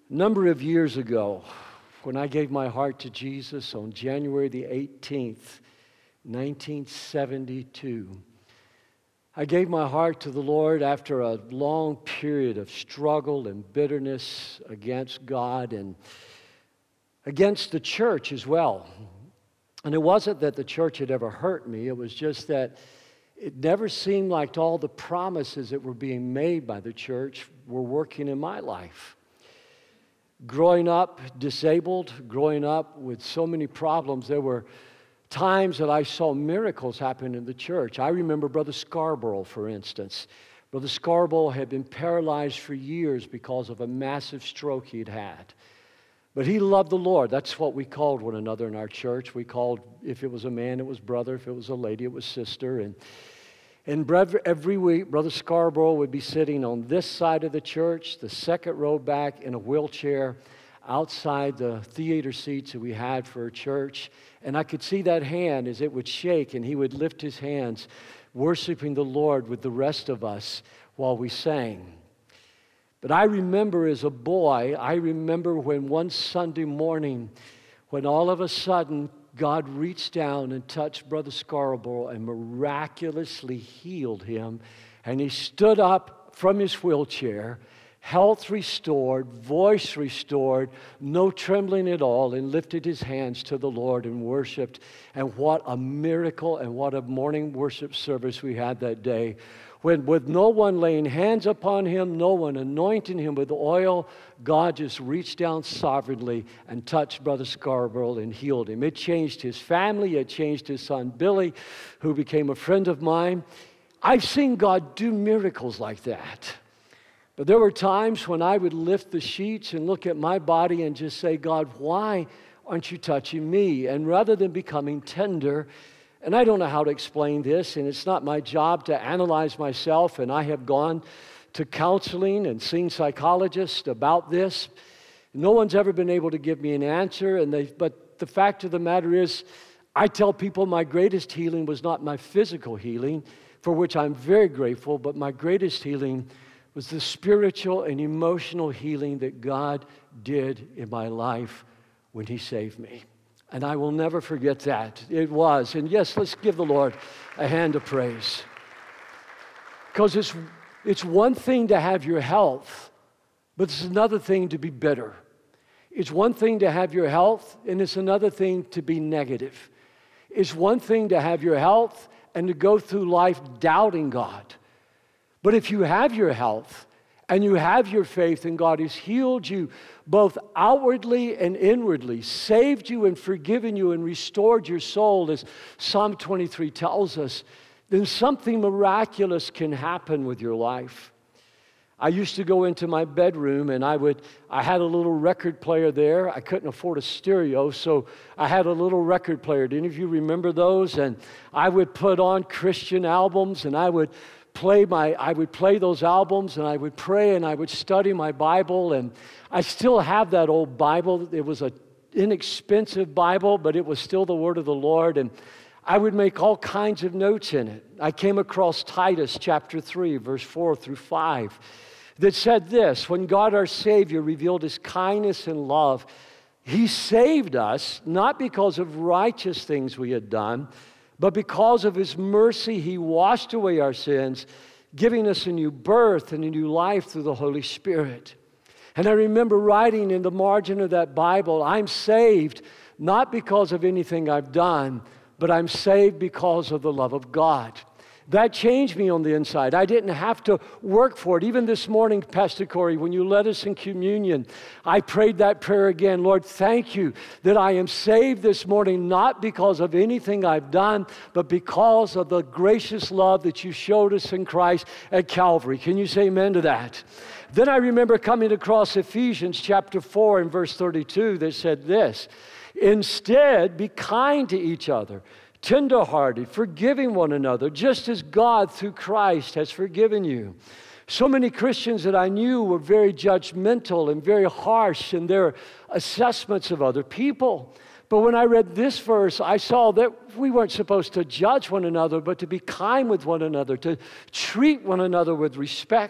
A number of years ago, when I gave my heart to Jesus on January the 18th, 1972, I gave my heart to the Lord after a long period of struggle and bitterness against God and against the church as well. And it wasn't that the church had ever hurt me. It was just that it never seemed like all the promises that were being made by the church were working in my life. Growing up disabled, growing up with so many problems, there were times that I saw miracles happen in the church. I remember Brother Scarborough, for instance. Brother Scarborough had been paralyzed for years because of a massive stroke he'd had. But he loved the Lord. That's what we called one another in our church. We called, if it was a man, it was brother. If it was a lady, it was sister. And every week, Brother Scarborough would be sitting on this side of the church, the second row back in a wheelchair, outside the theater seats that we had for church. And I could see that hand as it would shake, and he would lift his hands, worshiping the Lord with the rest of us while we sang. But I remember as a boy, when one Sunday morning, when all of a sudden God reached down and touched Brother Scarborough and miraculously healed him. And he stood up from his wheelchair, health restored, voice restored, no trembling at all, and lifted his hands to the Lord and worshiped. And what a miracle and what a morning worship service we had that day. When with no one laying hands upon him, no one anointing him with oil, God just reached down sovereignly and touched Brother Scarborough and healed him. It changed his family. It changed his son Billy, who became a friend of mine. I've seen God do miracles like that. But there were times when I would lift the sheets and look at my body and just say, God, why aren't you touching me? And rather than becoming tender, and I don't know how to explain this, and it's not my job to analyze myself, and I have gone to counseling and seen psychologists about this. No one's ever been able to give me an answer, but the fact of the matter is, I tell people my greatest healing was not my physical healing, for which I'm very grateful, but my greatest healing was the spiritual and emotional healing that God did in my life when He saved me. And I will never forget that. It was. And yes, let's give the Lord a hand of praise. Because it's one thing to have your health, but it's another thing to be bitter. It's one thing to have your health, and it's another thing to be negative. It's one thing to have your health and to go through life doubting God. But if you have your health, and you have your faith, and God has healed you both outwardly and inwardly, saved you and forgiven you and restored your soul, as Psalm 23 tells us, then something miraculous can happen with your life. I used to go into my bedroom, and I had a little record player there. I couldn't afford a stereo, so I had a little record player. Do any of you remember those? And I would put on Christian albums, and I would play those albums, and I would pray, and I would study my Bible, and I still have that old Bible. It was an inexpensive Bible, but it was still the Word of the Lord, and I would make all kinds of notes in it. I came across Titus chapter 3, verse 4 through 5, that said this: when God our Savior revealed His kindness and love, He saved us, not because of righteous things we had done, but because of His mercy, He washed away our sins, giving us a new birth and a new life through the Holy Spirit. And I remember writing in the margin of that Bible, I'm saved not because of anything I've done, but I'm saved because of the love of God. That changed me on the inside. I didn't have to work for it. Even this morning, Pastor Corey, when you led us in communion, I prayed that prayer again. Lord, thank you that I am saved this morning, not because of anything I've done, but because of the gracious love that you showed us in Christ at Calvary. Can you say amen to that? Then I remember coming across Ephesians chapter 4 and verse 32 that said this: instead, be kind to each other, tender-hearted, forgiving one another, just as God through Christ has forgiven you. So many Christians that I knew were very judgmental and very harsh in their assessments of other people. But when I read this verse, I saw that we weren't supposed to judge one another, but to be kind with one another, to treat one another with respect.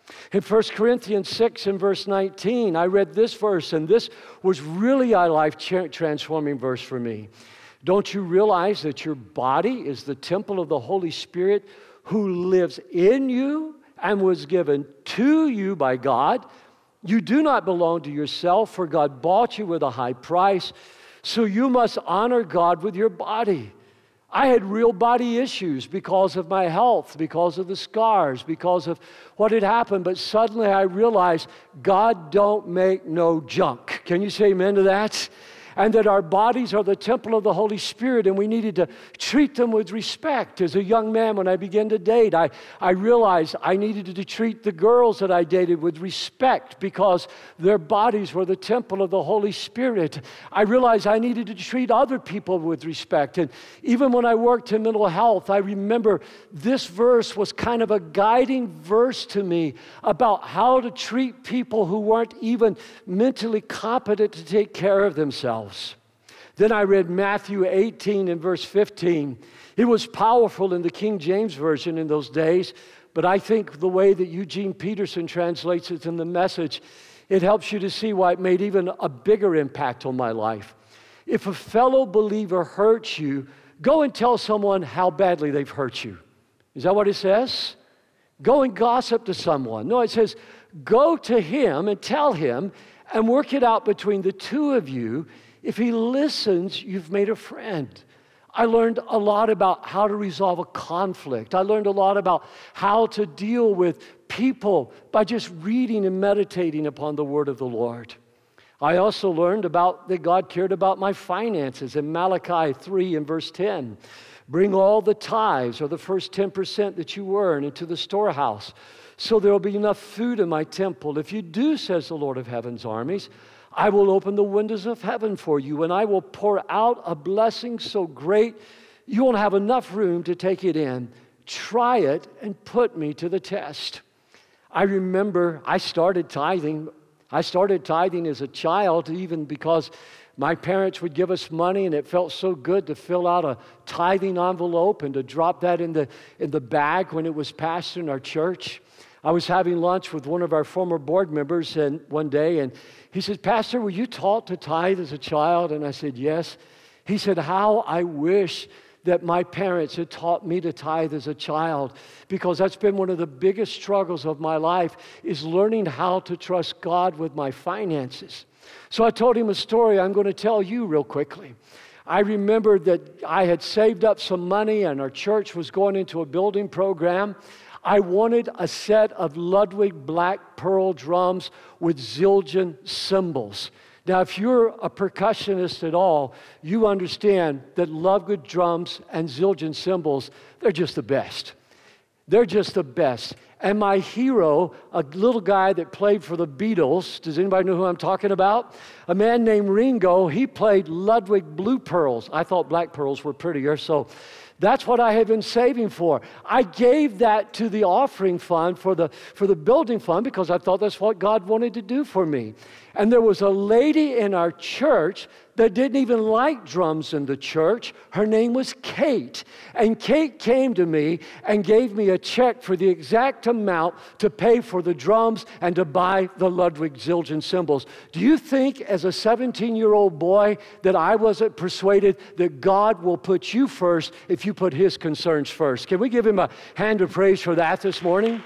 In 1 Corinthians 6 and verse 19, I read this verse, and this was really a life-transforming verse for me. Don't you realize that your body is the temple of the Holy Spirit who lives in you and was given to you by God? You do not belong to yourself, for God bought you with a high price, so you must honor God with your body. I had real body issues because of my health, because of the scars, because of what had happened, but suddenly I realized God don't make no junk. Can you say amen to that? And that our bodies are the temple of the Holy Spirit, and we needed to treat them with respect. As a young man, when I began to date, I realized I needed to treat the girls that I dated with respect because their bodies were the temple of the Holy Spirit. I realized I needed to treat other people with respect. And even when I worked in mental health, I remember this verse was kind of a guiding verse to me about how to treat people who weren't even mentally competent to take care of themselves. Then I read Matthew 18 and verse 15. It was powerful in the King James Version in those days, but I think the way that Eugene Peterson translates it in the Message, it helps you to see why it made even a bigger impact on my life. If a fellow believer hurts you, go and tell someone how badly they've hurt you. Is that what it says? Go and gossip to someone. No, it says, go to him and tell him and work it out between the two of you. If he listens, you've made a friend. I learned a lot about how to resolve a conflict. I learned a lot about how to deal with people by just reading and meditating upon the word of the Lord. I also learned about that God cared about my finances in Malachi 3 and verse 10. Bring all the tithes, or the first 10% that you earn, into the storehouse, so there will be enough food in my temple. If you do, says the Lord of heaven's armies, I will open the windows of heaven for you, and I will pour out a blessing so great you won't have enough room to take it in. Try it and put me to the test. I remember I started tithing. I started tithing as a child, even because my parents would give us money, and it felt so good to fill out a tithing envelope and to drop that in the bag when it was passed in our church. I was having lunch with one of our former board members one day, and he said, Pastor, were you taught to tithe as a child? And I said, yes. He said, how I wish that my parents had taught me to tithe as a child, because that's been one of the biggest struggles of my life, is learning how to trust God with my finances. So I told him a story I'm going to tell you real quickly. I remembered that I had saved up some money, and our church was going into a building program. I wanted a set of Ludwig Black Pearl drums with Zildjian cymbals. Now, if you're a percussionist at all, you understand that Ludwig drums and Zildjian cymbals, they're just the best. They're just the best. And my hero, a little guy that played for the Beatles, does anybody know who I'm talking about? A man named Ringo, he played Ludwig Blue Pearls. I thought black pearls were prettier, so that's what I had been saving for. I gave that to the offering fund for the building fund because I thought that's what God wanted to do for me. And there was a lady in our church that didn't even like drums in the church. Her name was Kate. And Kate came to me and gave me a check for the exact amount to pay for the drums and to buy the Ludwig Zildjian cymbals. Do you think as a 17-year-old boy that I wasn't persuaded that God will put you first if you put his concerns first? Can we give him a hand of praise for that this morning?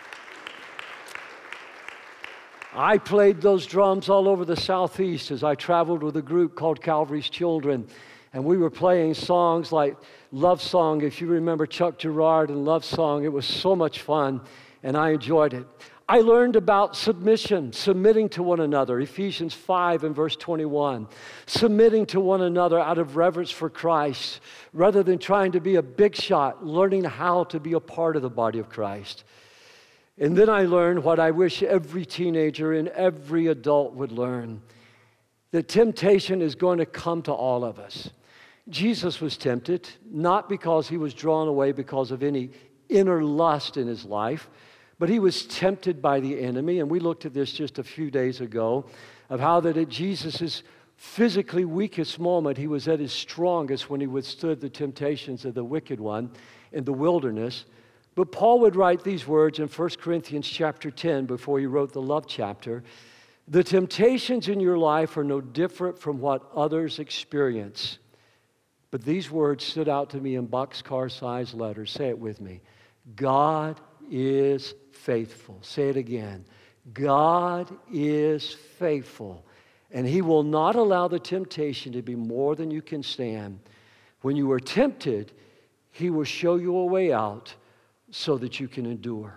I played those drums all over the Southeast as I traveled with a group called Calvary's Children. And we were playing songs like Love Song, if you remember Chuck Girard and Love Song. It was so much fun, and I enjoyed it. I learned about submission, submitting to one another, Ephesians 5 and verse 21. Submitting to one another out of reverence for Christ, rather than trying to be a big shot, learning how to be a part of the body of Christ. And then I learned what I wish every teenager and every adult would learn, that temptation is going to come to all of us. Jesus was tempted, not because he was drawn away because of any inner lust in his life, but he was tempted by the enemy. And we looked at this just a few days ago, of how that at Jesus' physically weakest moment, he was at his strongest when he withstood the temptations of the wicked one in the wilderness. But Paul would write these words in 1 Corinthians chapter 10 before he wrote the love chapter. The temptations in your life are no different from what others experience. But these words stood out to me in boxcar-sized letters. Say it with me. God is faithful. Say it again. God is faithful, and He will not allow the temptation to be more than you can stand. When you are tempted, He will show you a way out so that you can endure.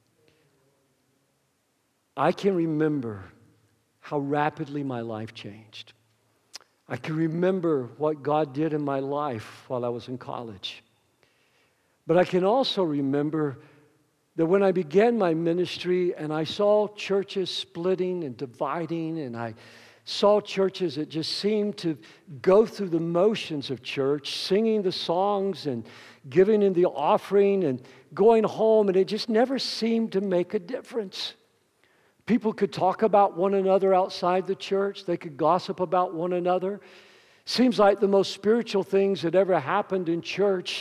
I can remember how rapidly my life changed. I can remember what God did in my life while I was in college. But I can also remember that when I began my ministry and I saw churches splitting and dividing, and I saw churches that just seemed to go through the motions of church, singing the songs and giving in the offering and going home, and it just never seemed to make a difference. People could talk about one another outside the church. They could gossip about one another. Seems like the most spiritual things that ever happened in church,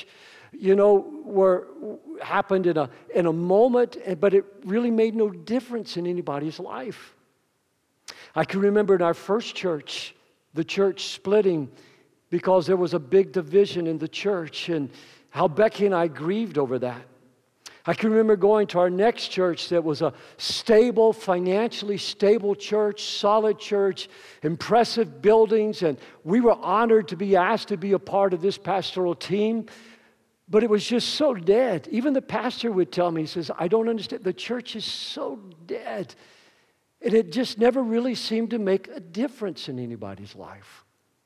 happened in a moment, but it really made no difference in anybody's life. I can remember in our first church, the church splitting because there was a big division in the church, and how Becky and I grieved over that. I can remember going to our next church that was a stable, financially stable church, solid church, impressive buildings, and we were honored to be asked to be a part of this pastoral team, but it was just so dead. Even the pastor would tell me, he says, I don't understand, the church is so dead. And it just never really seemed to make a difference in anybody's life.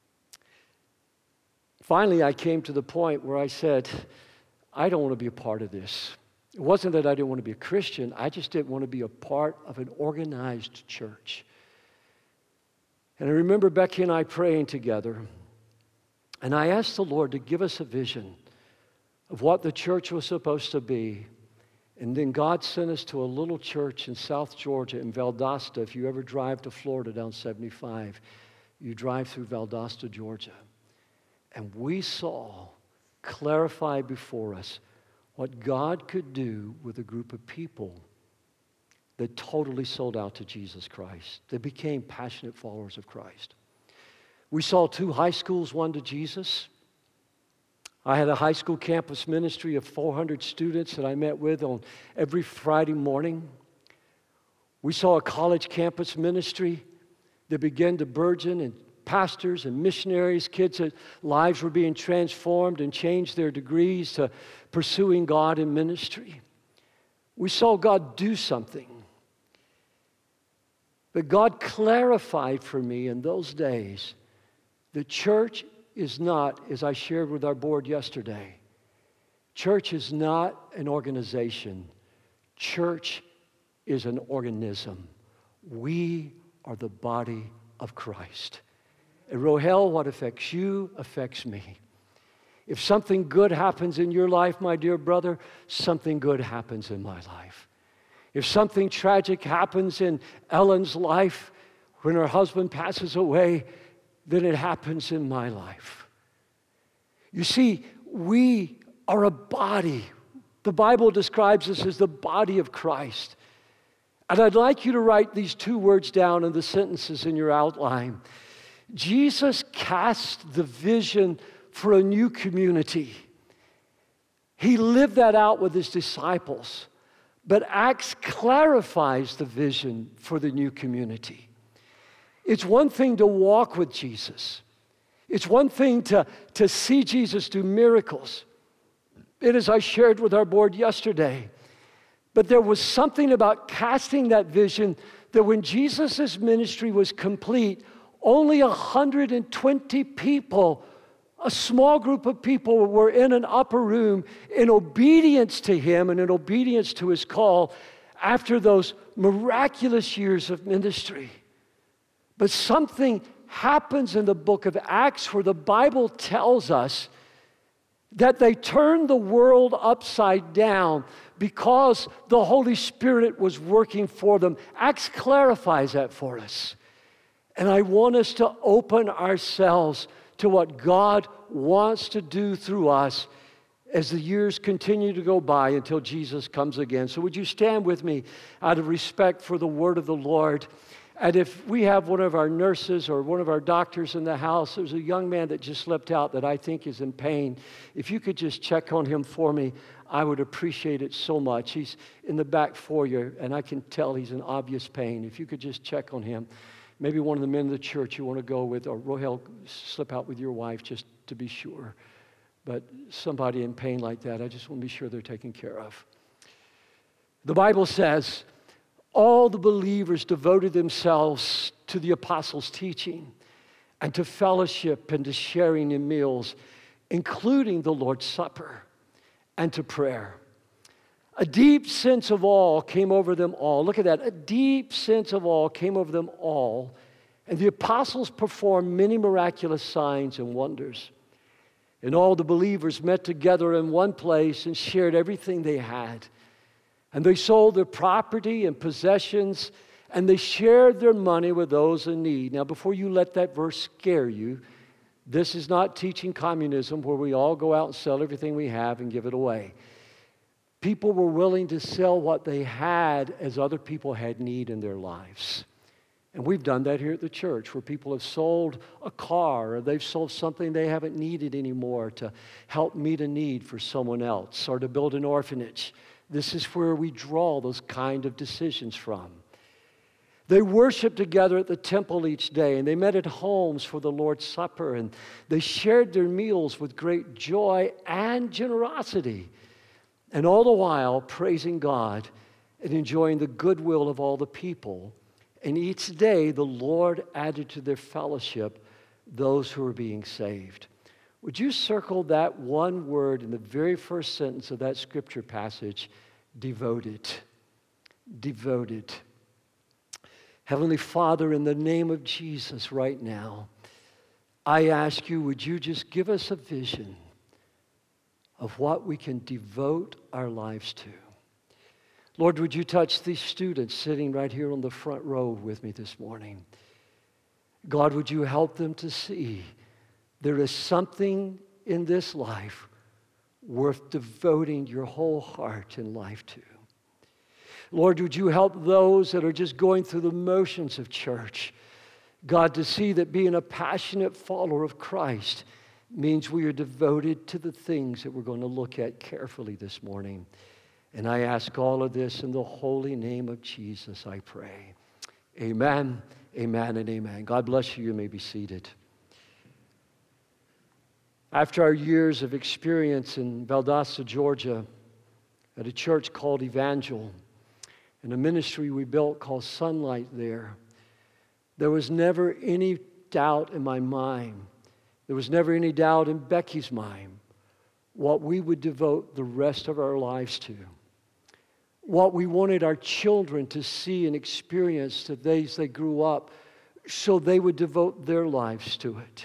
Finally, I came to the point where I said, I don't want to be a part of this. It wasn't that I didn't want to be a Christian. I just didn't want to be a part of an organized church. And I remember Becky and I praying together. And I asked the Lord to give us a vision of what the church was supposed to be. And then God sent us to a little church in South Georgia, in Valdosta. If you ever drive to Florida down 75, you drive through Valdosta, Georgia. And we saw clarified before us what God could do with a group of people that totally sold out to Jesus Christ. They became passionate followers of Christ. We saw 2 high schools won to Jesus. I had a high school campus ministry of 400 students that I met with on every Friday morning. We saw a college campus ministry that began to burgeon, and pastors and missionaries, kids' lives were being transformed and changed their degrees to pursuing God in ministry. We saw God do something. But God clarified for me in those days the church is not, as I shared with our board yesterday, church is not an organization. Church is an organism. We are the body of Christ. And Rohel, what affects you affects me. If something good happens in your life, my dear brother, something good happens in my life. If something tragic happens in Ellen's life when her husband passes away, then it happens in my life. You see, we are a body. The Bible describes us as the body of Christ. And I'd like you to write these 2 words down in the sentences in your outline. Jesus cast the vision for a new community. He lived that out with His disciples. But Acts clarifies the vision for the new community. It's one thing to walk with Jesus. It's one thing to see Jesus do miracles. It is, I shared with our board yesterday. But there was something about casting that vision that when Jesus' ministry was complete, only 120 people, a small group of people, were in an upper room in obedience to Him and in obedience to His call after those miraculous years of ministry. But something happens in the book of Acts where the Bible tells us that they turned the world upside down because the Holy Spirit was working for them. Acts clarifies that for us. And I want us to open ourselves to what God wants to do through us as the years continue to go by until Jesus comes again. So would you stand with me out of respect for the word of the Lord? And if we have one of our nurses or one of our doctors in the house, there's a young man that just slipped out that I think is in pain. If you could just check on him for me, I would appreciate it so much. He's in the back foyer, and I can tell he's in obvious pain. If you could just check on him. Maybe one of the men of the church you want to go with, or Rohel, slip out with your wife just to be sure. But somebody in pain like that, I just want to be sure they're taken care of. The Bible says, all the believers devoted themselves to the apostles' teaching and to fellowship and to sharing in meals, including the Lord's Supper and to prayer. A deep sense of awe came over them all. Look at that. A deep sense of awe came over them all. And the apostles performed many miraculous signs and wonders. And all the believers met together in one place and shared everything they had. And they sold their property and possessions, and they shared their money with those in need. Now, before you let that verse scare you, this is not teaching communism where we all go out and sell everything we have and give it away. People were willing to sell what they had as other people had need in their lives. And we've done that here at the church, where people have sold a car or they've sold something they haven't needed anymore to help meet a need for someone else or to build an orphanage. This is where we draw those kind of decisions from. They worshiped together at the temple each day, and they met at homes for the Lord's Supper, and they shared their meals with great joy and generosity, and all the while praising God and enjoying the goodwill of all the people. And each day, the Lord added to their fellowship those who were being saved. Would you circle that one word in the very first sentence of that scripture passage? Devoted. Devoted. Heavenly Father, in the name of Jesus right now, I ask you, would you just give us a vision of what we can devote our lives to? Lord, would you touch these students sitting right here on the front row with me this morning? God, would you help them to see there is something in this life worth devoting your whole heart and life to? Lord, would you help those that are just going through the motions of church, God, to see that being a passionate follower of Christ means we are devoted to the things that we're going to look at carefully this morning. And I ask all of this in the holy name of Jesus, I pray. Amen, amen, and amen. God bless you. You may be seated. After our years of experience in Valdosta, Georgia, at a church called Evangel, and a ministry we built called Sunlight there was never any doubt in my mind. There was never any doubt in Becky's mind what we would devote the rest of our lives to. What we wanted our children to see and experience as they grew up, so they would devote their lives to it.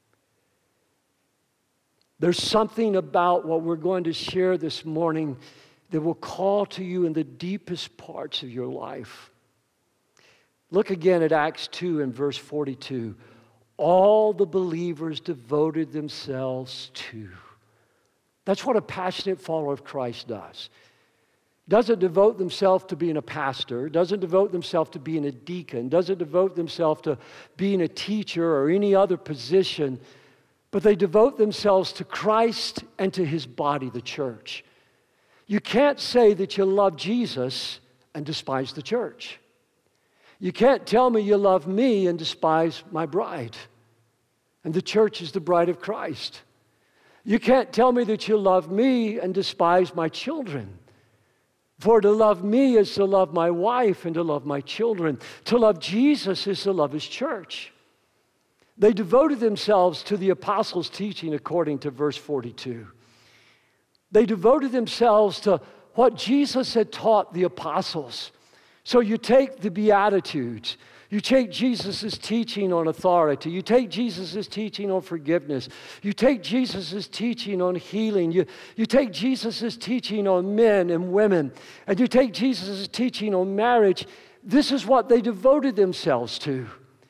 There's something about what we're going to share this morning that will call to you in the deepest parts of your life. Look again at Acts 2 and verse 42. All the believers devoted themselves to. That's what a passionate follower of Christ does. Doesn't devote themselves to being a pastor, doesn't devote themselves to being a deacon, doesn't devote themselves to being a teacher or any other position, but they devote themselves to Christ and to His body, the church. You can't say that you love Jesus and despise the church. You can't tell me you love me and despise my bride. And the church is the bride of Christ. You can't tell me that you love me and despise my children. For to love me is to love my wife and to love my children. To love Jesus is to love His church. They devoted themselves to the apostles' teaching according to verse 42. They devoted themselves to what Jesus had taught the apostles. So you take the Beatitudes. You take Jesus' teaching on authority. You take Jesus' teaching on forgiveness. You take Jesus' teaching on healing. You take Jesus' teaching on men and women. And you take Jesus' teaching on marriage. This is what they devoted themselves to.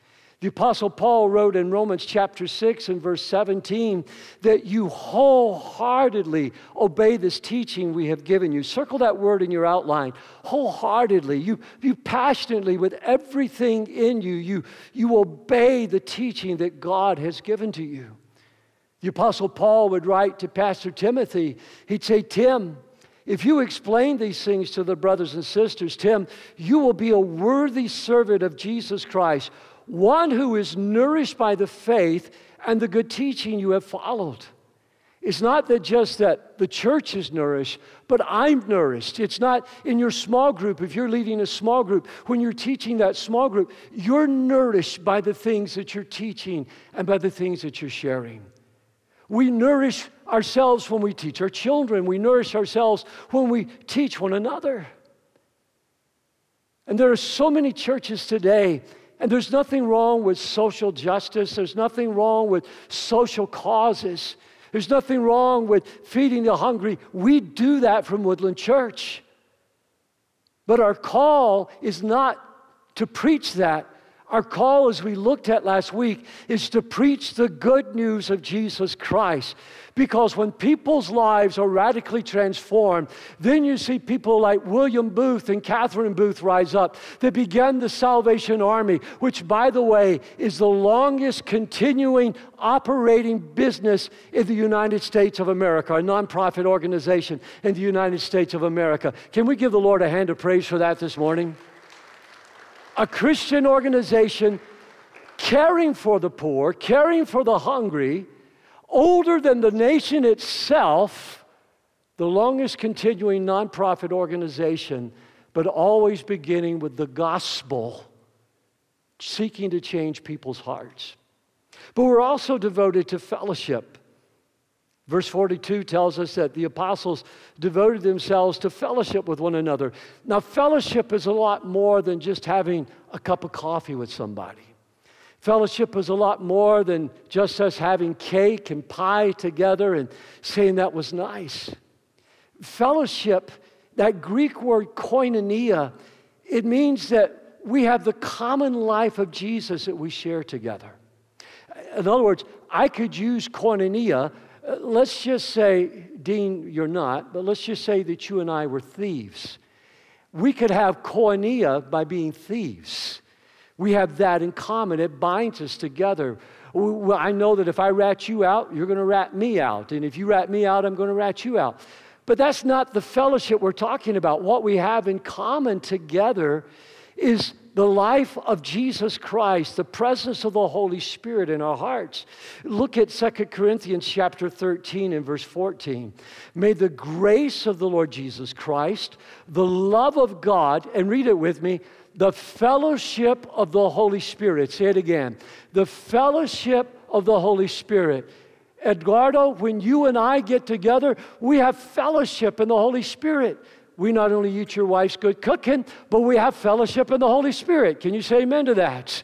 The Apostle Paul wrote in Romans chapter 6 and verse 17 that you wholeheartedly obey this teaching we have given you. Circle that word in your outline. Wholeheartedly. You passionately, with everything in you, you obey the teaching that God has given to you. The Apostle Paul would write to Pastor Timothy. He'd say, Tim, if you explain these things to the brothers and sisters, Tim, you will be a worthy servant of Jesus Christ, one who is nourished by the faith and the good teaching you have followed. It's not that just that the church is nourished, but I'm nourished. It's not in your small group. If you're leading a small group, when you're teaching that small group, you're nourished by the things that you're teaching and by the things that you're sharing. We nourish ourselves when we teach our children. We nourish ourselves when we teach one another. And there are so many churches today. And there's nothing wrong with social justice. There's nothing wrong with social causes. There's nothing wrong with feeding the hungry. We do that from Woodland Church. But our call is not to preach that. Our call, as we looked at last week, is to preach the good news of Jesus Christ. Because when people's lives are radically transformed, then you see people like William Booth and Catherine Booth rise up. They began the Salvation Army, which, by the way, is the longest continuing operating business in the United States of America, a nonprofit organization in the United States of America. Can we give the Lord a hand of praise for that this morning? A Christian organization caring for the poor, caring for the hungry, older than the nation itself, the longest continuing nonprofit organization, but always beginning with the gospel, seeking to change people's hearts. But we're also devoted to fellowship. Verse 42 tells us that the apostles devoted themselves to fellowship with one another. Now, fellowship is a lot more than just having a cup of coffee with somebody. Fellowship is a lot more than just us having cake and pie together and saying that was nice. Fellowship, that Greek word koinonia, it means that we have the common life of Jesus that we share together. In other words, I could use koinonia. Let's just say, Dean, you're not, but let's just say that you and I were thieves. We could have koinonia by being thieves. We have that in common. It binds us together. I know that if I rat you out, you're going to rat me out. And if you rat me out, I'm going to rat you out. But that's not the fellowship we're talking about. What we have in common together is the life of Jesus Christ, the presence of the Holy Spirit in our hearts. Look at 2 Corinthians chapter 13 and verse 14. May the grace of the Lord Jesus Christ, the love of God, and read it with me, the fellowship of the Holy Spirit. Say it again. The fellowship of the Holy Spirit. Edgardo, when you and I get together, we have fellowship in the Holy Spirit. We not only eat your wife's good cooking, but we have fellowship in the Holy Spirit. Can you say amen to that?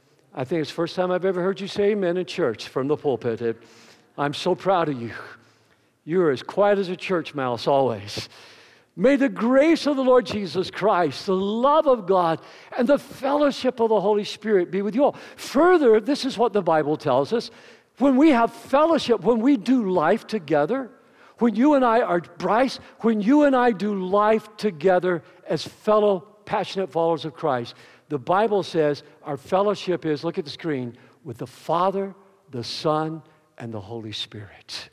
I think it's the first time I've ever heard you say amen in church from the pulpit. I'm so proud of you. You're as quiet as a church mouse always. May the grace of the Lord Jesus Christ, the love of God, and the fellowship of the Holy Spirit be with you all. Further, this is what the Bible tells us. When we have fellowship, when we do life together, when you and I are, Bryce, when you and I do life together as fellow passionate followers of Christ, the Bible says our fellowship is, look at the screen, with the Father, the Son, and the Holy Spirit.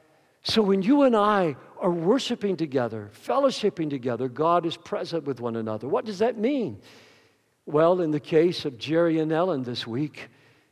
So when you and I are worshiping together, fellowshipping together, God is present with one another. What does that mean? Well, in the case of Jerry and Ellen this week,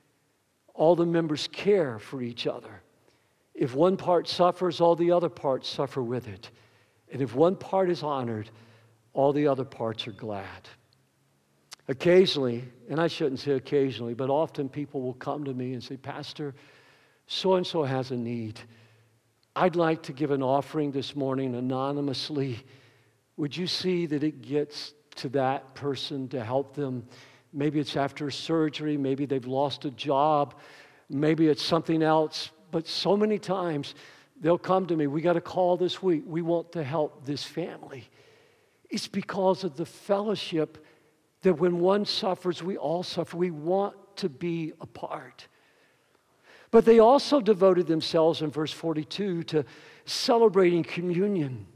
all the members care for each other. If one part suffers, all the other parts suffer with it. And if one part is honored, all the other parts are glad. Occasionally, and I shouldn't say occasionally, but often people will come to me and say, Pastor, so-and-so has a need. I'd like to give an offering this morning anonymously. Would you see that it gets to that person to help them? Maybe it's after surgery. Maybe they've lost a job. Maybe it's something else. But so many times they'll come to me, we got a call this week. We want to help this family. It's because of the fellowship that when one suffers, we all suffer. We want to be a part. But they also devoted themselves in verse 42 to celebrating communion.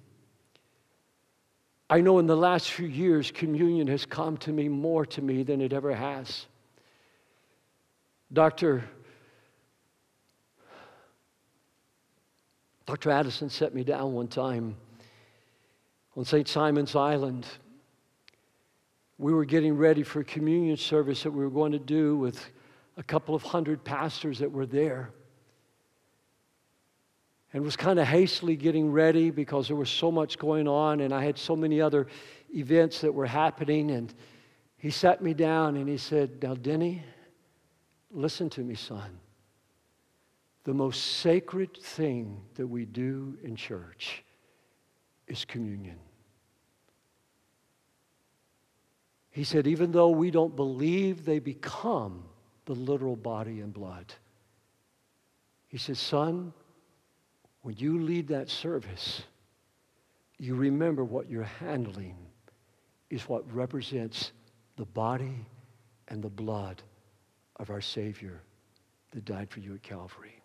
I know in the last few years, communion has come to me more to me than it ever has. Dr. Addison set me down one time on St. Simon's Island. We were getting ready for a communion service that we were going to do with a couple of hundred pastors that were there. And was kind of hastily getting ready because there was so much going on and I had so many other events that were happening. And he sat me down and he said, "Now, Denny, listen to me, son. The most sacred thing that we do in church is communion." He said, even though we don't believe they become the literal body and blood, he said, son, when you lead that service, you remember what you're handling is what represents the body and the blood of our Savior that died for you at Calvary.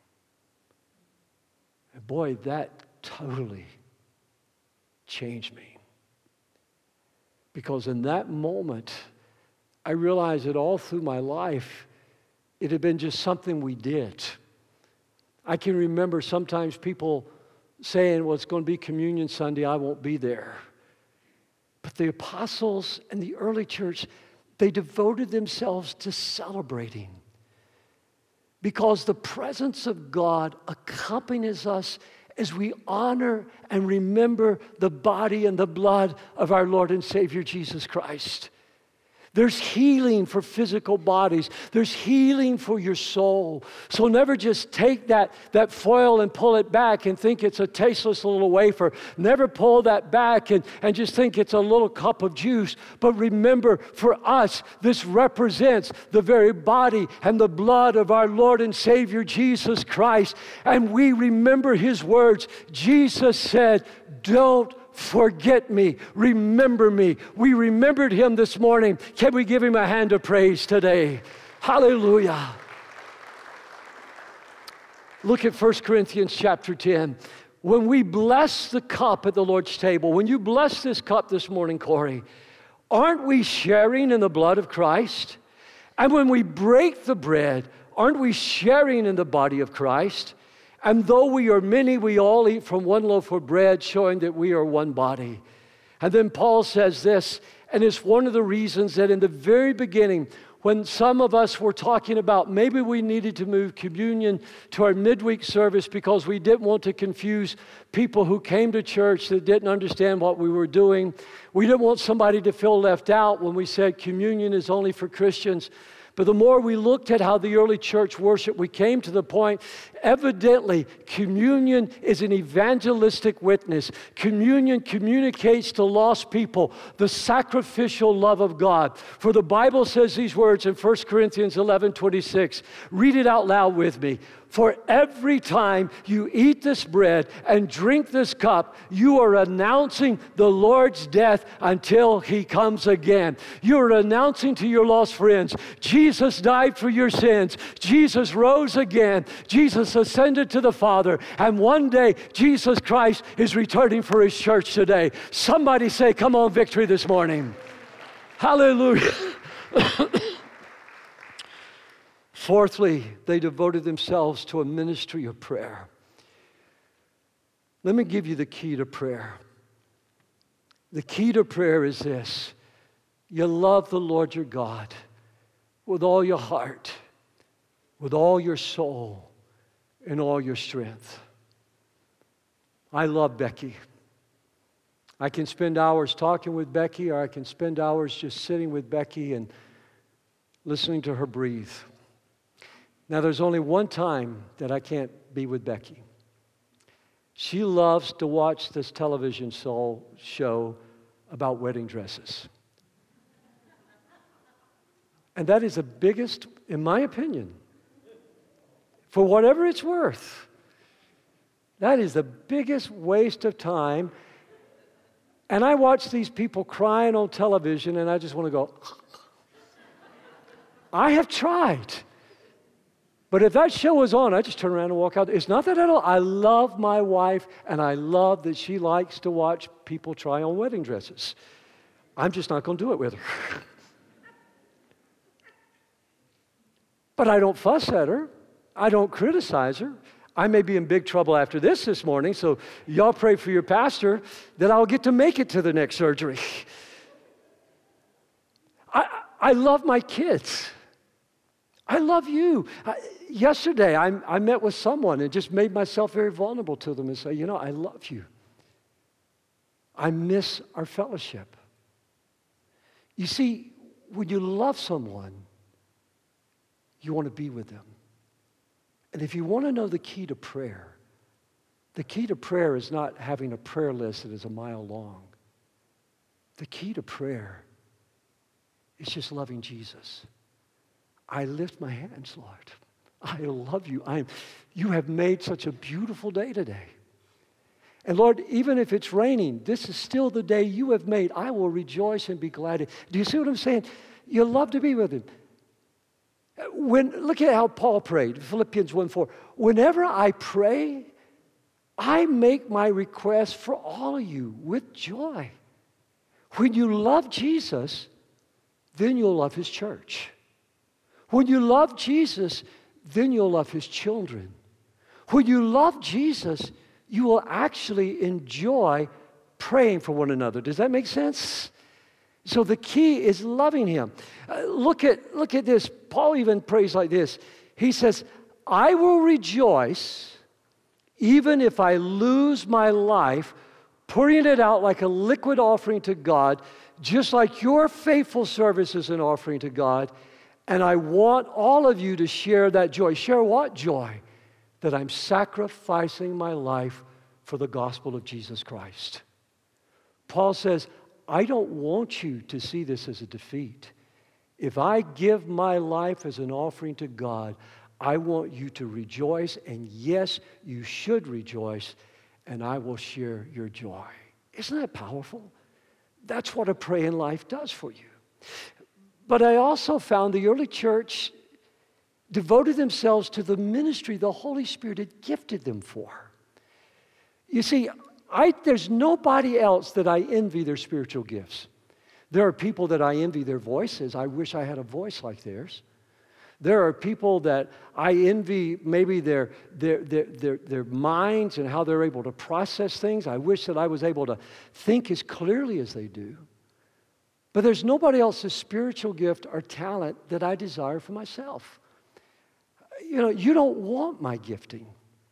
And boy, that totally changed me. Because in that moment, I realized that all through my life, it had been just something we did. I can remember sometimes people saying, well, it's going to be Communion Sunday, I won't be there. But the apostles and the early church, they devoted themselves to celebrating. Because the presence of God accompanies us as we honor and remember the body and the blood of our Lord and Savior Jesus Christ. There's healing for physical bodies. There's healing for your soul. So never just take that foil and pull it back and think it's a tasteless little wafer. Never pull that back and just think it's a little cup of juice. But remember, for us, this represents the very body and the blood of our Lord and Savior Jesus Christ. And we remember His words. Jesus said, "Don't forget me. Remember me." We remembered Him this morning. Can we give Him a hand of praise today? Hallelujah. Look at 1 Corinthians chapter 10. When we bless the cup at the Lord's table, when you bless this cup this morning, Corey, aren't we sharing in the blood of Christ? And when we break the bread, aren't we sharing in the body of Christ? And though we are many, we all eat from one loaf of bread, showing that we are one body. And then Paul says this, and it's one of the reasons that in the very beginning, when some of us were talking about maybe we needed to move communion to our midweek service because we didn't want to confuse people who came to church that didn't understand what we were doing. We didn't want somebody to feel left out when we said communion is only for Christians. But the more we looked at how the early church worshiped, we came to the point, evidently, communion is an evangelistic witness. Communion communicates to lost people the sacrificial love of God. For the Bible says these words in 1 Corinthians 11:26. Read it out loud with me. For every time you eat this bread and drink this cup, you are announcing the Lord's death until He comes again. You are announcing to your lost friends, Jesus died for your sins. Jesus rose again. Jesus ascended to the Father. And one day, Jesus Christ is returning for His church today. Somebody say, come on, victory this morning. Hallelujah. Fourthly, they devoted themselves to a ministry of prayer. Let me give you the key to prayer. The key to prayer is this. You love the Lord your God with all your heart, with all your soul, and all your strength. I love Becky. I can spend hours talking with Becky, or I can spend hours just sitting with Becky and listening to her breathe. Now, there's only one time that I can't be with Becky. She loves to watch this television show about wedding dresses. And that is the biggest, in my opinion, for whatever it's worth, that is the biggest waste of time. And I watch these people crying on television, and I just want to go, I have tried. But if that show is on, I just turn around and walk out. It's not that at all. I love my wife, and I love that she likes to watch people try on wedding dresses. I'm just not going to do it with her. But I don't fuss at her. I don't criticize her. I may be in big trouble after this morning, so y'all pray for your pastor that I'll get to make it to the next surgery. I love my kids. I love you. Yesterday, I met with someone and just made myself very vulnerable to them and say, I love you. I miss our fellowship. You see, when you love someone, you want to be with them. And if you want to know the key to prayer is not having a prayer list that is a mile long. The key to prayer is just loving Jesus. I lift my hands, Lord. I love you. You have made such a beautiful day today. And Lord, even if it's raining, this is still the day you have made. I will rejoice and be glad. Do you see what I'm saying? You love to be with him. Look at how Paul prayed, Philippians 1:4. Whenever I pray, I make my request for all of you with joy. When you love Jesus, then you'll love his church. When you love Jesus, then you'll love his children. When you love Jesus, you will actually enjoy praying for one another. Does that make sense? So the key is loving him. Look at this. Paul even prays like this. He says, I will rejoice even if I lose my life, pouring it out like a liquid offering to God, just like your faithful service is an offering to God. And I want all of you to share that joy. Share what joy? That I'm sacrificing my life for the gospel of Jesus Christ. Paul says, I don't want you to see this as a defeat. If I give my life as an offering to God, I want you to rejoice, and yes, you should rejoice, and I will share your joy. Isn't that powerful? That's what a praying life does for you. But I also found the early church devoted themselves to the ministry the Holy Spirit had gifted them for. You see, there's nobody else that I envy their spiritual gifts. There are people that I envy their voices. I wish I had a voice like theirs. There are people that I envy maybe their minds and how they're able to process things. I wish that I was able to think as clearly as they do. But there's nobody else's spiritual gift or talent that I desire for myself. You don't want my gifting.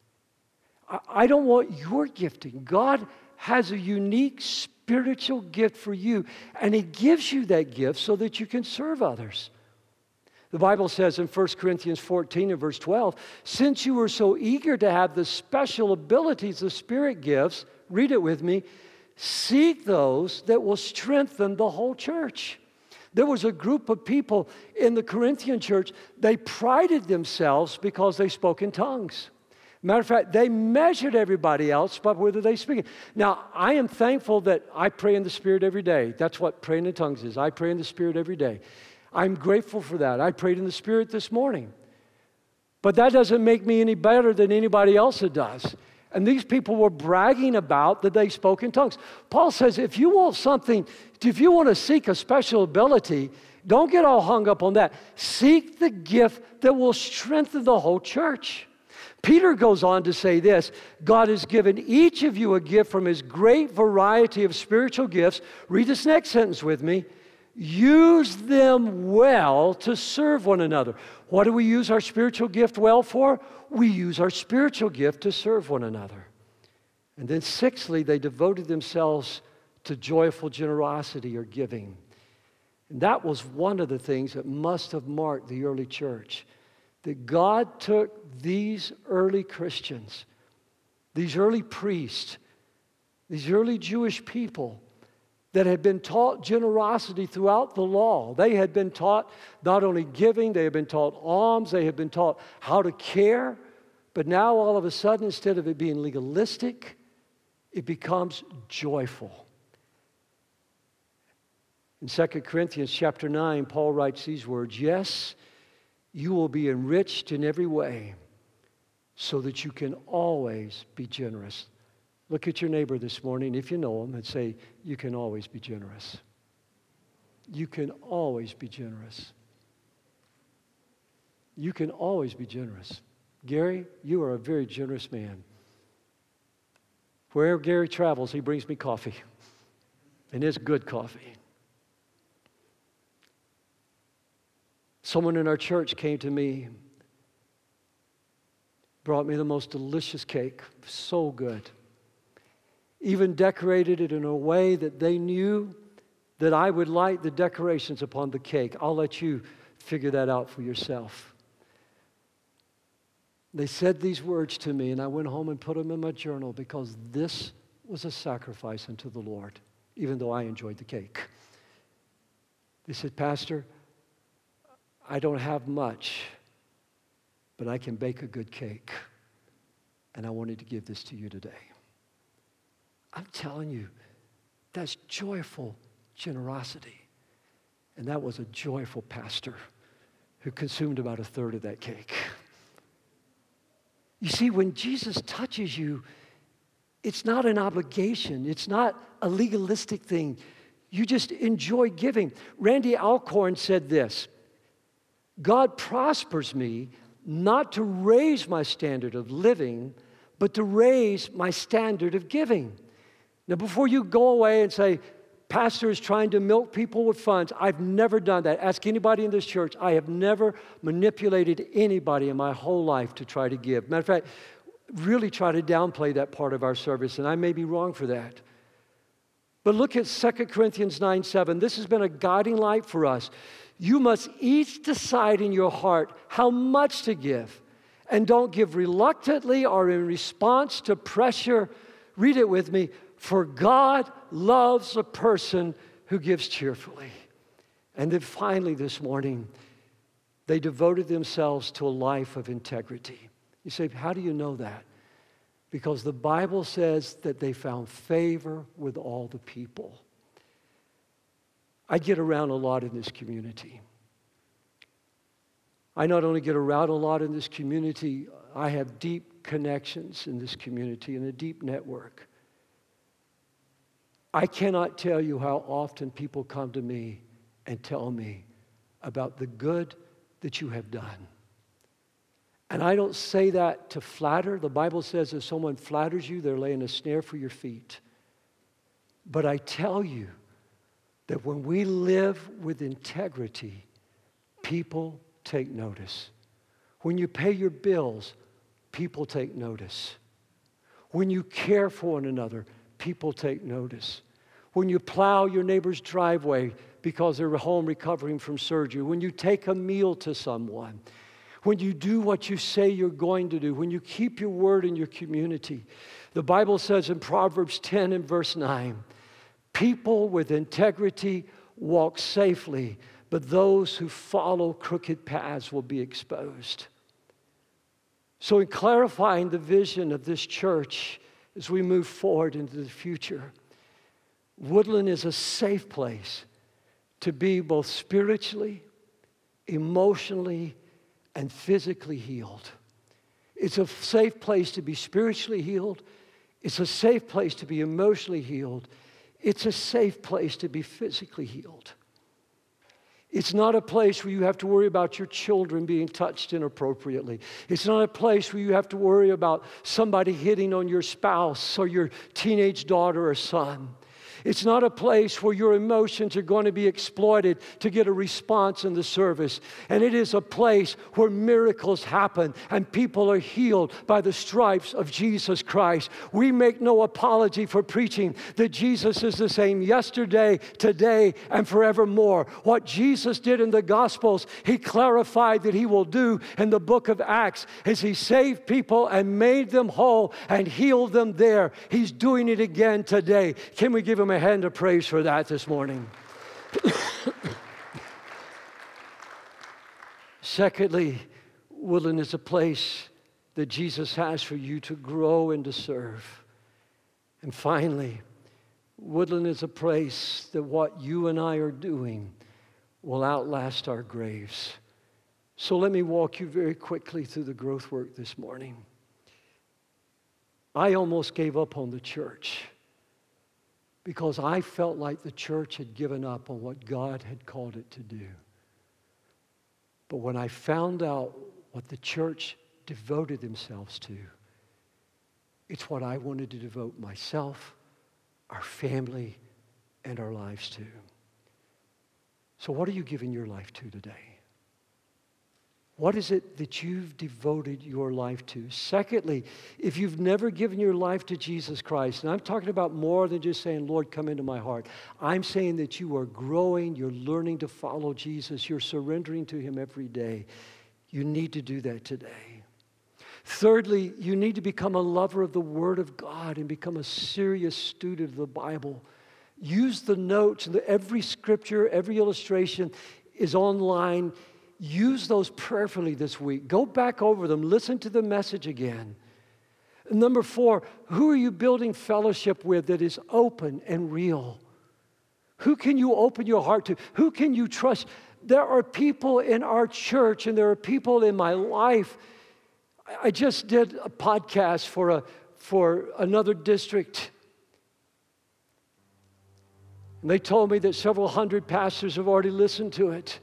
I don't want your gifting. God has a unique spiritual gift for you, and he gives you that gift so that you can serve others. The Bible says in 1 Corinthians 14 and verse 12, since you were so eager to have the special abilities the Spirit gives, read it with me, seek those that will strengthen the whole church. There was a group of people in the Corinthian church, they prided themselves because they spoke in tongues. Matter of fact, they measured everybody else by whether they speak. Now, I am thankful that I pray in the Spirit every day. That's what praying in tongues is. I pray in the Spirit every day. I'm grateful for that. I prayed in the Spirit this morning. But that doesn't make me any better than anybody else that does. And these people were bragging about that they spoke in tongues. Paul says, if you want to seek a special ability, don't get all hung up on that. Seek the gift that will strengthen the whole church. Peter goes on to say this, God has given each of you a gift from his great variety of spiritual gifts. Read this next sentence with me. Use them well to serve one another. What do we use our spiritual gift well for? We use our spiritual gift to serve one another. And then sixthly, they devoted themselves to joyful generosity or giving. And that was one of the things that must have marked the early church. That God took these early Christians, these early priests, these early Jewish people that had been taught generosity throughout the law. They had been taught not only giving, they had been taught alms, they had been taught how to care, but now all of a sudden, instead of it being legalistic, it becomes joyful. In 2 Corinthians chapter 9, Paul writes these words, yes, you will be enriched in every way so that you can always be generous. Look at your neighbor this morning, if you know him, and say, you can always be generous. You can always be generous. You can always be generous. Gary, you are a very generous man. Wherever Gary travels, he brings me coffee. And it's good coffee. Someone in our church came to me, brought me the most delicious cake, so good. Even decorated it in a way that they knew that I would light the decorations upon the cake. I'll let you figure that out for yourself. They said these words to me, and I went home and put them in my journal because this was a sacrifice unto the Lord, even though I enjoyed the cake. They said, Pastor, I don't have much, but I can bake a good cake, and I wanted to give this to you today. I'm telling you, that's joyful generosity. And that was a joyful pastor who consumed about a third of that cake. You see, when Jesus touches you, it's not an obligation. It's not a legalistic thing. You just enjoy giving. Randy Alcorn said this, God prospers me not to raise my standard of living, but to raise my standard of giving. Now, before you go away and say, Pastor is trying to milk people with funds, I've never done that. Ask anybody in this church. I have never manipulated anybody in my whole life to try to give. Matter of fact, really try to downplay that part of our service, and I may be wrong for that. But look at 2 Corinthians 9:7. This has been a guiding light for us. You must each decide in your heart how much to give, and don't give reluctantly or in response to pressure. Read it with me. For God loves a person who gives cheerfully. And then finally this morning, they devoted themselves to a life of integrity. You say, how do you know that? Because the Bible says that they found favor with all the people. I get around a lot in this community. I not only get around a lot in this community, I have deep connections in this community and a deep network. I cannot tell you how often people come to me and tell me about the good that you have done. And I don't say that to flatter. The Bible says if someone flatters you, they're laying a snare for your feet. But I tell you that when we live with integrity, people take notice. When you pay your bills, people take notice. When you care for one another, people take notice. When you plow your neighbor's driveway because they're home recovering from surgery, when you take a meal to someone, when you do what you say you're going to do, when you keep your word in your community. The Bible says in Proverbs 10 and verse 9, people with integrity walk safely, but those who follow crooked paths will be exposed. So in clarifying the vision of this church as we move forward into the future, Woodland is a safe place to be both spiritually, emotionally, and physically healed. It's a safe place to be spiritually healed. It's a safe place to be emotionally healed. It's a safe place to be physically healed. It's not a place where you have to worry about your children being touched inappropriately. It's not a place where you have to worry about somebody hitting on your spouse or your teenage daughter or son. It's not a place where your emotions are going to be exploited to get a response in the service. And it is a place where miracles happen and people are healed by the stripes of Jesus Christ. We make no apology for preaching that Jesus is the same yesterday, today, and forevermore. What Jesus did in the Gospels, He clarified that He will do in the book of Acts as He saved people and made them whole and healed them there. He's doing it again today. Can we give Him a hand of praise for that this morning? Secondly, Woodland is a place that Jesus has for you to grow and to serve. And finally, Woodland is a place that what you and I are doing will outlast our graves. So let me walk you very quickly through the growth work this morning. I almost gave up on the church because I felt like the church had given up on what God had called it to do. But when I found out what the church devoted themselves to, it's what I wanted to devote myself, our family, and our lives to. So what are you giving your life to today? What is it that you've devoted your life to? Secondly, if you've never given your life to Jesus Christ, and I'm talking about more than just saying, Lord, come into my heart. I'm saying that you are growing, you're learning to follow Jesus, you're surrendering to him every day. You need to do that today. Thirdly, you need to become a lover of the Word of God and become a serious student of the Bible. Use the notes. Every scripture, every illustration is online. Use those prayerfully this week. Go back over them. Listen to the message again. Number 4, who are you building fellowship with that is open and real? Who can you open your heart to? Who can you trust? There are people in our church and there are people in my life. I just did a podcast for another district. And they told me that several hundred pastors have already listened to it.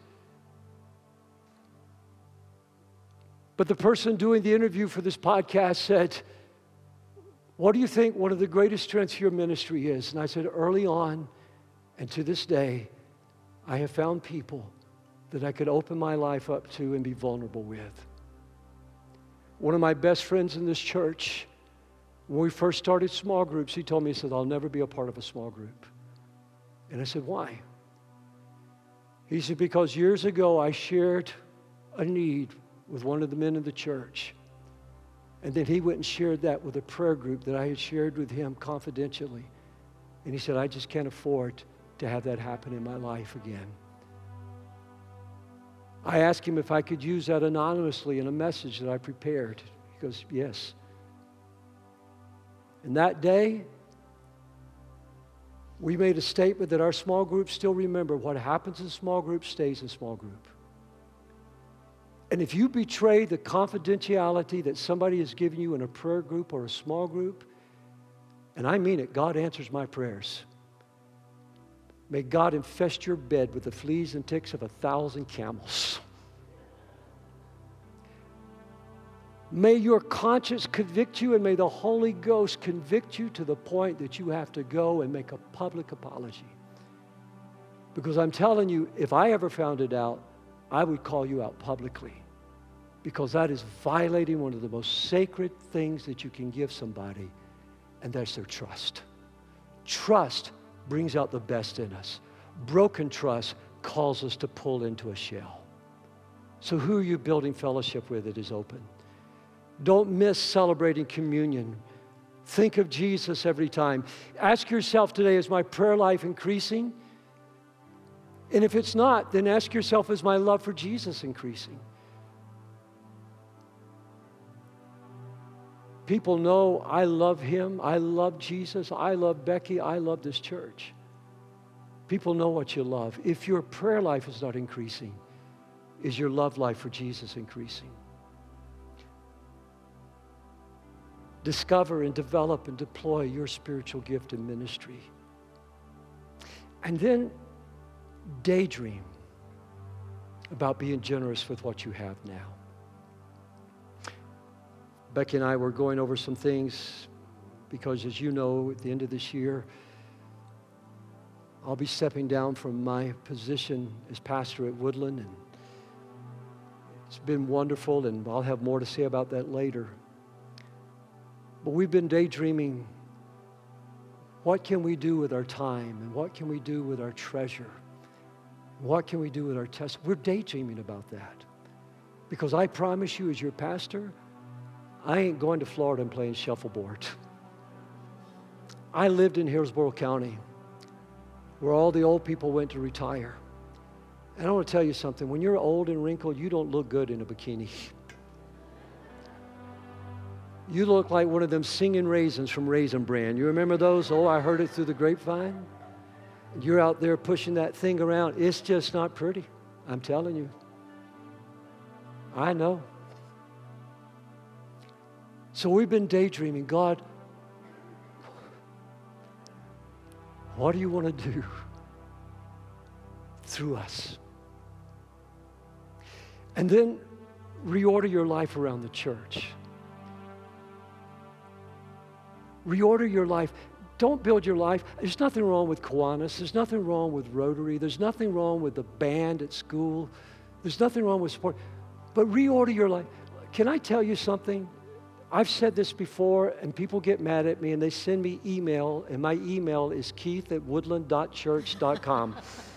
But the person doing the interview for this podcast said, what do you think one of the greatest strengths of your ministry is? And I said, early on and to this day, I have found people that I could open my life up to and be vulnerable with. One of my best friends in this church, when we first started small groups, he told me, he said, I'll never be a part of a small group. And I said, why? He said, because years ago I shared a need with one of the men in the church. And then he went and shared that with a prayer group that I had shared with him confidentially. And he said, I just can't afford to have that happen in my life again. I asked him if I could use that anonymously in a message that I prepared. He goes, yes. And that day, we made a statement that our small group still remember what happens in small group stays in small group. And if you betray the confidentiality that somebody has given you in a prayer group or a small group, and I mean it, God answers my prayers. May God infest your bed with the fleas and ticks of 1,000 camels. May your conscience convict you, and may the Holy Ghost convict you to the point that you have to go and make a public apology. Because I'm telling you, if I ever found it out, I would call you out publicly. Because that is violating one of the most sacred things that you can give somebody, and that's their trust. Trust brings out the best in us. Broken trust calls us to pull into a shell. So who are you building fellowship with that is open? Don't miss celebrating communion. Think of Jesus every time. Ask yourself today, is my prayer life increasing? And if it's not, then ask yourself, is my love for Jesus increasing? People know I love him, I love Jesus, I love Becky, I love this church. People know what you love. If your prayer life is not increasing, is your love life for Jesus increasing? Discover and develop and deploy your spiritual gift and ministry. And then daydream about being generous with what you have now. Becky and I were going over some things because, as you know, at the end of this year, I'll be stepping down from my position as pastor at Woodland. And it's been wonderful, and I'll have more to say about that later. But we've been daydreaming, what can we do with our time, and what can we do with our treasure? What can we do with our test? We're daydreaming about that. Because I promise you, as your pastor, I ain't going to Florida and playing shuffleboard. I lived in Hillsborough County, where all the old people went to retire. And I want to tell you something. When you're old and wrinkled, you don't look good in a bikini. You look like one of them singing raisins from Raisin Bran. You remember those? Oh, I heard it through the grapevine. You're out there pushing that thing around. It's just not pretty. I'm telling you. I know. So we've been daydreaming, God, what do you want to do through us? And then reorder your life around the church. Reorder your life. Don't build your life. There's nothing wrong with Kiwanis. There's nothing wrong with Rotary. There's nothing wrong with the band at school. There's nothing wrong with sport. But reorder your life. Can I tell you something? I've said this before, and people get mad at me, and they send me email, and my email is keith@woodland.church.com.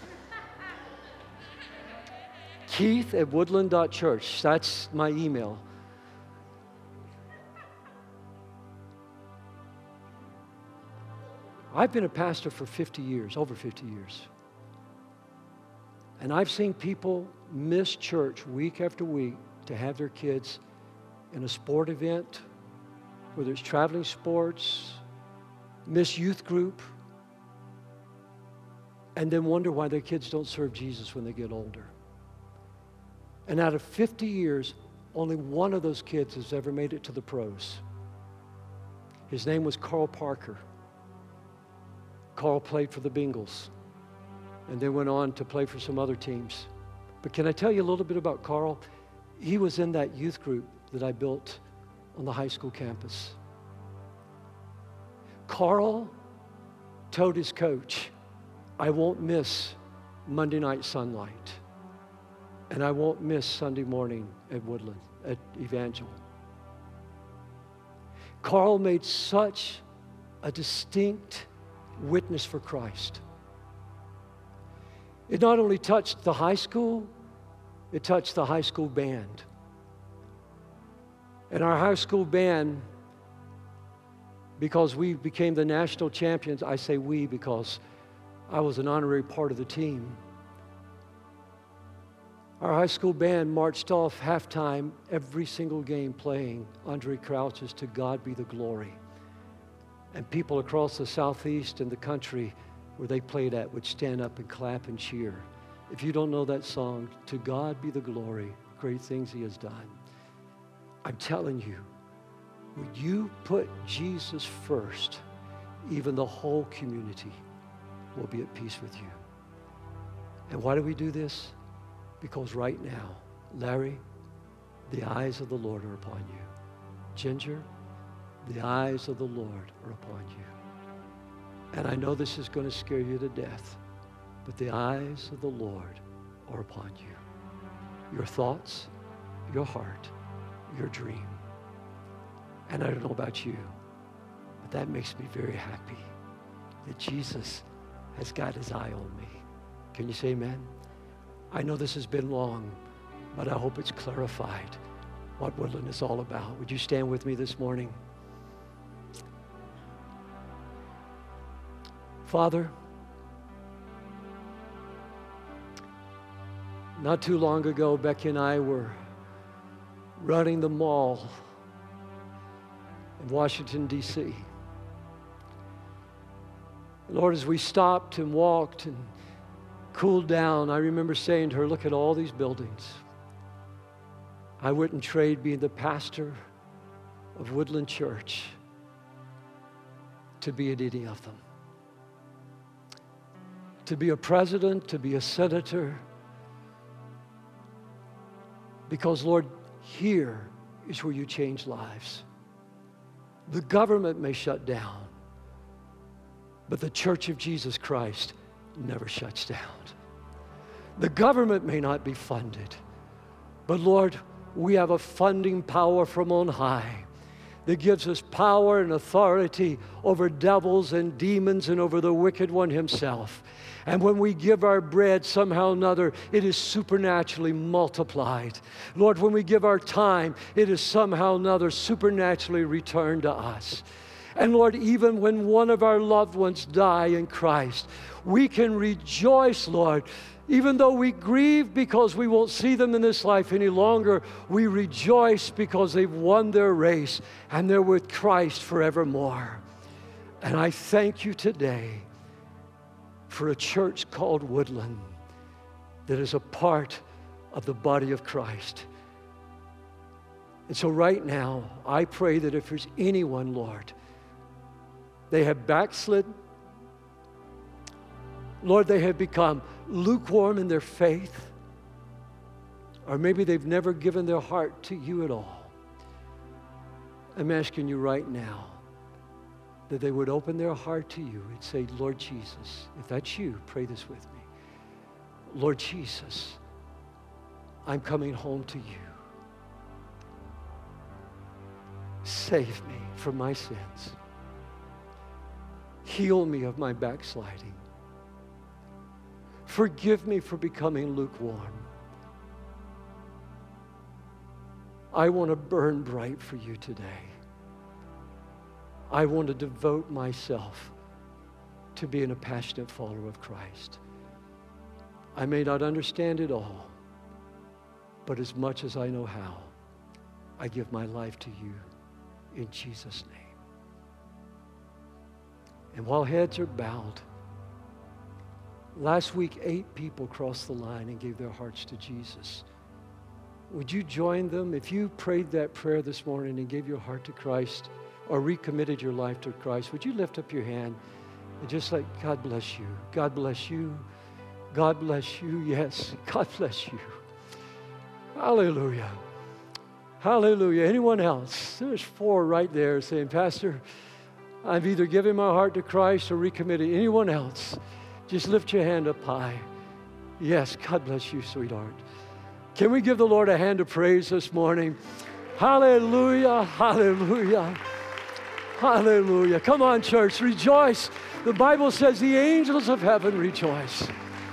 keith@woodland.church. That's my email. I've been a pastor for 50 years, over 50 years. And I've seen people miss church week after week to have their kids in a sport event, whether it's traveling sports, miss youth group, and then wonder why their kids don't serve Jesus when they get older. And out of 50 years, only one of those kids has ever made it to the pros. His name was Carl Parker. Carl played for the Bengals and then went on to play for some other teams. But can I tell you a little bit about Carl? He was in that youth group that I built on the high school campus. Carl told his coach, I won't miss Monday night sunlight, and I won't miss Sunday morning at Woodland, at Evangel. Carl made such a distinct witness for Christ. It not only touched the high school, it touched the high school band. And our high school band, because we became the national champions, I say we because I was an honorary part of the team. Our high school band marched off halftime every single game playing Andre Crouch's To God Be the Glory. And people across the southeast and the country where they played at would stand up and clap and cheer. If you don't know that song, To God Be the Glory, great things He has done. I'm telling you, when you put Jesus first, even the whole community will be at peace with you. And why do we do this? Because right now, Larry, the eyes of the Lord are upon you. Ginger, the eyes of the Lord are upon you. And I know this is going to scare you to death, but the eyes of the Lord are upon you. Your thoughts, your heart, your dream. And I don't know about you, but that makes me very happy that Jesus has got His eye on me. Can you say amen? I know this has been long, but I hope it's clarified what Woodland is all about. Would you stand with me this morning? Father, not too long ago, Becky and I were running the mall in Washington, D.C. Lord, as we stopped and walked and cooled down, I remember saying to her, look at all these buildings. I wouldn't trade being the pastor of Woodland Church to be at any of them. To be a president, to be a senator. Because, Lord, here is where you change lives. The government may shut down, but the Church of Jesus Christ never shuts down. The government may not be funded, but Lord, we have a funding power from on high that gives us power and authority over devils and demons and over the wicked one himself. And when we give our bread, somehow or another, it is supernaturally multiplied. Lord, when we give our time, it is somehow or another supernaturally returned to us. And Lord, even when one of our loved ones die in Christ, we can rejoice, Lord. Even though we grieve because we won't see them in this life any longer, we rejoice because they've won their race and they're with Christ forevermore. And I thank you today for a church called Woodland that is a part of the body of Christ. And so right now, I pray that if there's anyone, Lord, they have backslid, Lord, they have become lukewarm in their faith, or maybe they've never given their heart to you at all. I'm asking you right now that they would open their heart to you and say, Lord Jesus, if that's you, pray this with me. Lord Jesus, I'm coming home to you. Save me from my sins. Heal me of my backsliding. Forgive me for becoming lukewarm. I want to burn bright for you today. I want to devote myself to being a passionate follower of Christ. I may not understand it all, but as much as I know how, I give my life to you in Jesus' name. And while heads are bowed, last week 8 people crossed the line and gave their hearts to Jesus. Would you join them? If you prayed that prayer this morning and gave your heart to Christ or recommitted your life to Christ, would you lift up your hand and just like, God bless you, God bless you, God bless you, yes, God bless you. Hallelujah. Hallelujah. Anyone else? There's 4 right there saying, Pastor, I've either given my heart to Christ or recommitted. Anyone else? Just lift your hand up high. Yes, God bless you, sweetheart. Can we give the Lord a hand of praise this morning? Hallelujah, hallelujah, hallelujah. Come on, church, rejoice. The Bible says the angels of heaven rejoice.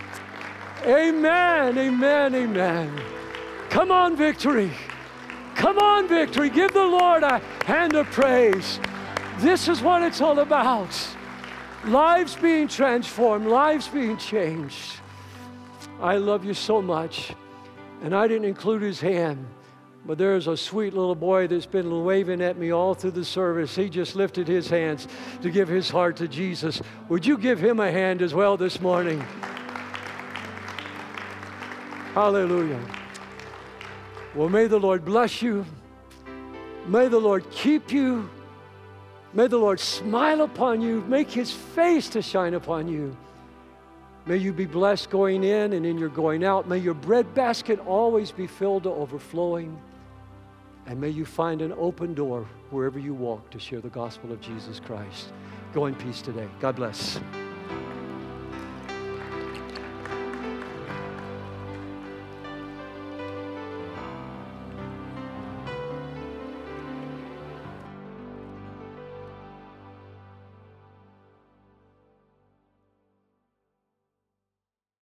Amen, amen, amen. Come on, victory. Come on, victory. Give the Lord a hand of praise. This is what it's all about. Lives being transformed, lives being changed. I love you so much. And I didn't include his hand, but there's a sweet little boy that's been waving at me all through the service. He just lifted his hands to give his heart to Jesus. Would you give him a hand as well this morning? Hallelujah. Well, may the Lord bless you. May the Lord keep you. May the Lord smile upon you, make his face to shine upon you. May you be blessed going in and in your going out. May your bread basket always be filled to overflowing. And may you find an open door wherever you walk to share the gospel of Jesus Christ. Go in peace today. God bless.